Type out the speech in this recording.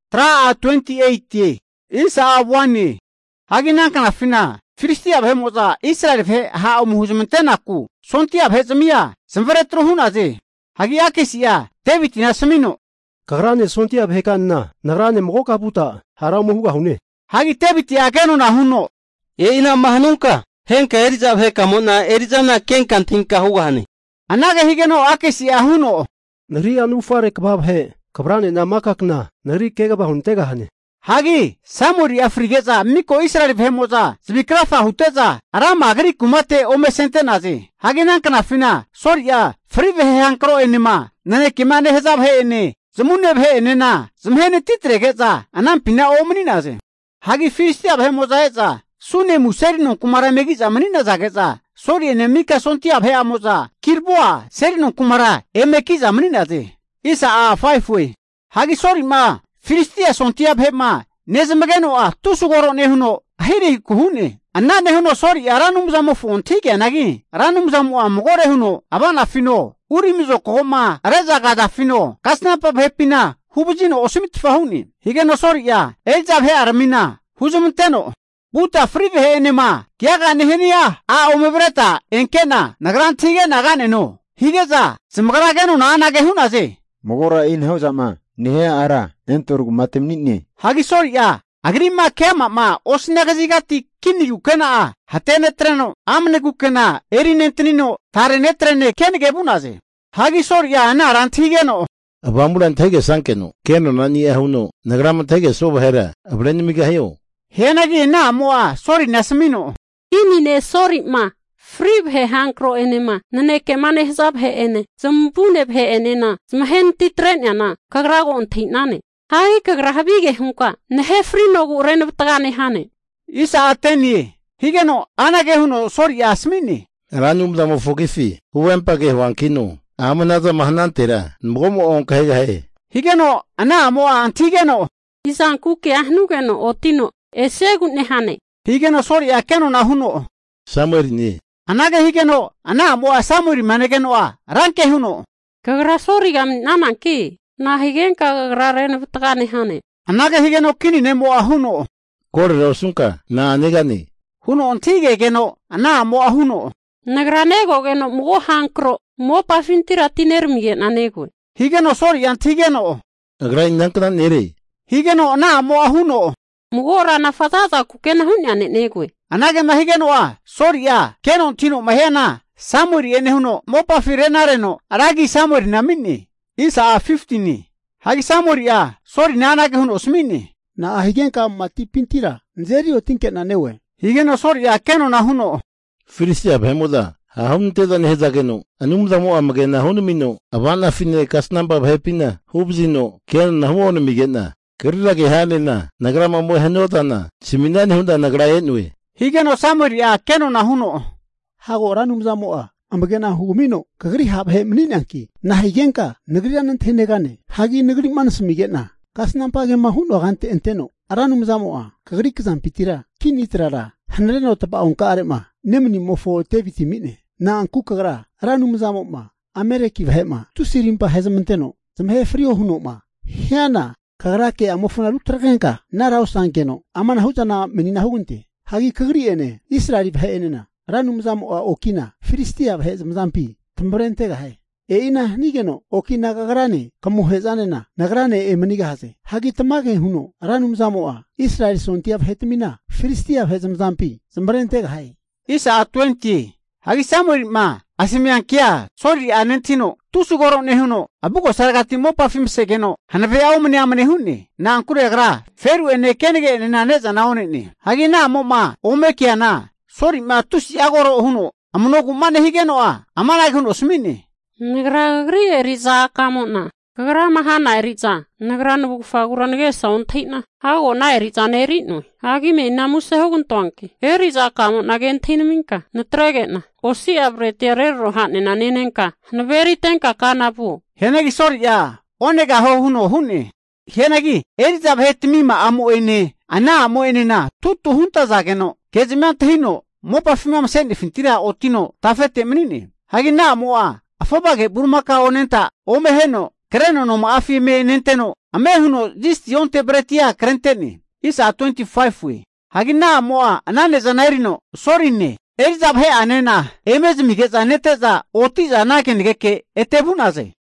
Tra 28 Isa awani. Hagi nankana fina. Filistia bhe moza Israel bhe ha umuhuzmentenaku. Sontia bhe zamia. Zamveretro hunaze. Hagi akisia. David na samino. Kagrane sontia bhe kanna. Nagrane moka puta. Hara umuhuga hune. Hagi David ya geno na huno. Ina mahnunka. Henka eriza bhe kamona eriza na kenkan tinka hugahani. Anaga higeno akisia huno. Nari anu fare kabab he. Kabrane na makakna. Nari kega bahuntega hane. Hagi samuri afrigeza miko Israel bhe moza. Zbikrafa huteza. Arama agri kumate omesente naze. Hagi nankana fina. Soria. Frive he hankro enima. Nane kimane hezab he ene. Zamune bhe enena. Zamhene titregeza. Anam pina omni naze. Hagi Filistia bhe moza eza. Sune muserino kumara megiza manina zageza. Sori enemika sontia bhe amoza. Kirboa serino kumara emekiza manina ze. Isa a faifwe. Hagi sori ma. Filistia sontia bhe ma. Nezmegeno a tusugoro nehuno. Hiri kuhune. Anna nehuno sori aranum zamo fontige nagi. Aranum zamo amgore huno. Abana fino. Urimizo kohoma. Reza gada fino. Kasnapa bhe pina. Hubujino osmit fahuni. Higeno sori ya. Elza bhe armina. Huzumteno. Buta frive he enema. Kiaga nehenia. A omebreta. Enkena. Nagrantige naganeno. Higeza. Simgrageno na anage hunaze. Mogora in hozama. Nihe ara. Entorgu matemnitni. Hagi sori ya. Agrima kema ma. Osnagazigati kini yukena a. Hatene treno. Amne gukena. Erinentinino. Tarene trene kenige bunaze. Hagi sori ya ana rantigeno. Abamulan tege sankeno. Keno nani ehuno. Nagrama tege sobahera. Abreni migaheyo. Henagi na moa sori nasmino. Ini ne sori ma. Frib he hankro enema. Nane ke mane hesab he ene. Zambune he enena. Zmahen titren yana. Kagrago ontinane. Hai kagrahabige hunka. Nehe frino gu renubtagane hane. Isa ateni. Higeno anage huno sori asmini. Ranum damo fokifi. Huwempa ke wankino. Amunaza mahnantera. Mgomo onkahega he. Higeno ana moa antigeno. Isan kuke ahnugeno otino. Esegun nehane. Higeno sori akeno na huno. Samuel ni. Anaga higeno ana moa samuri manegeno a. Ranke huno. Kagra sori gam nananki. Na higen kagra renubtagane hane. Anaga higeno kini ne moa huno. Kore rosunka. Na anegani. Huno ontige geno ana moa huno. Nagranego geno mugo hankro. Mo pafintira tinermigen anegwe. Higeno sori antigeno. Agrain nankana nere. Higeno ana moa huno. Mugora na fatata kukena hunyane negwe. Anage mahigeno a. Sori ya. Kenon tino mahena. Samuri ene huno. Mopa firenareno. Aragi samuri na minni. Isa a 50 Hagi samuri ya. Sori na anage huno osmini. Na ahigen ka mati pintira. Nzeri o tinke na newe. Higeno sori ya keno na huno. Filistia bhemoda. Ahumteda nehezageno. Anumdamo amagena hunumino. Abana fine kasnamba bhepina. Hubzino. Ken na huono migena. Kerlage halena. Nagrama mo henotana. Siminani hunda nagrayenwe. Higeno samuri ya keno na huno. Hago ranumzamo a. Amagena hugumino. Kagri habhe mninanki. Na higenka. Nagrianan tenegane. Hagi nagri mansmigena. Kasnampa ge mahuno gante enteno. Aranumzamo a. Kagri kizampitira. Kinitrara. Hanreno tapa onka arema. Nemni mofo teviti mine. Na anku kagra. Aranumzamo ma. Ameriki vhema. Tusirimpa hezamanteno. Zamhe frio huno ma. Hiana. Kagra ke amofuna lutragenka. Narao sankeno. Amana hutana menina hugunte. Hagi kagri ene. Israeli vhe enena. Ranumzamo a okina. Filistia vhe zamzampi. Tambarente gahe. E ina nigeno. Okina kagrane. Kamu hezanena. Nagrane e maniga hase. Hagi tamage huno. Ranumzamo a. Israeli sontia vhe temina. Filistia vhe zamzampi. Tambarente gahe. Isa 20 Hagi samuri ma. Asimian kia. Sori anentino. Tusugoro nehuno. Abuko sargati mopa fimsegeno. Hanape aumani amane hunni. Na ankure gra. Feru ene kenege ene naneza naonini. Hagi na moma. Omekia na. Sori ma tusi agoro huno. Amunogu mane higeno a. Amana huno smini. Nagra gri eriza kamona. Kagra mahana eriza. Nagra nubu fagurange sauntina. Hago na eriza nerinu. Hagi me namuse hoguntonki. Eriza kamona gentin minka. Natragena. Osi abreterero hatne na nenenka. Naveri tenka kanapu. Henagi sori ya. Onega ho huno hunni. Henagi eriza bhetmima amu ene. Ana amu ene na. Tutu hunta zageno. Kezimanta hino. Mopa fimam sendi fintira otino. Tafete menini. Hagi na amu a. Afobage burmaka onenta. Omeheno. Kreno no maafi me nenteno. Amehuno jisti onte bretia krenteni. Isa 25 we. Hagina moa anane zanairino sorine. Erizab he anena emez migeza neteza otiza nakenigeke etebunaze.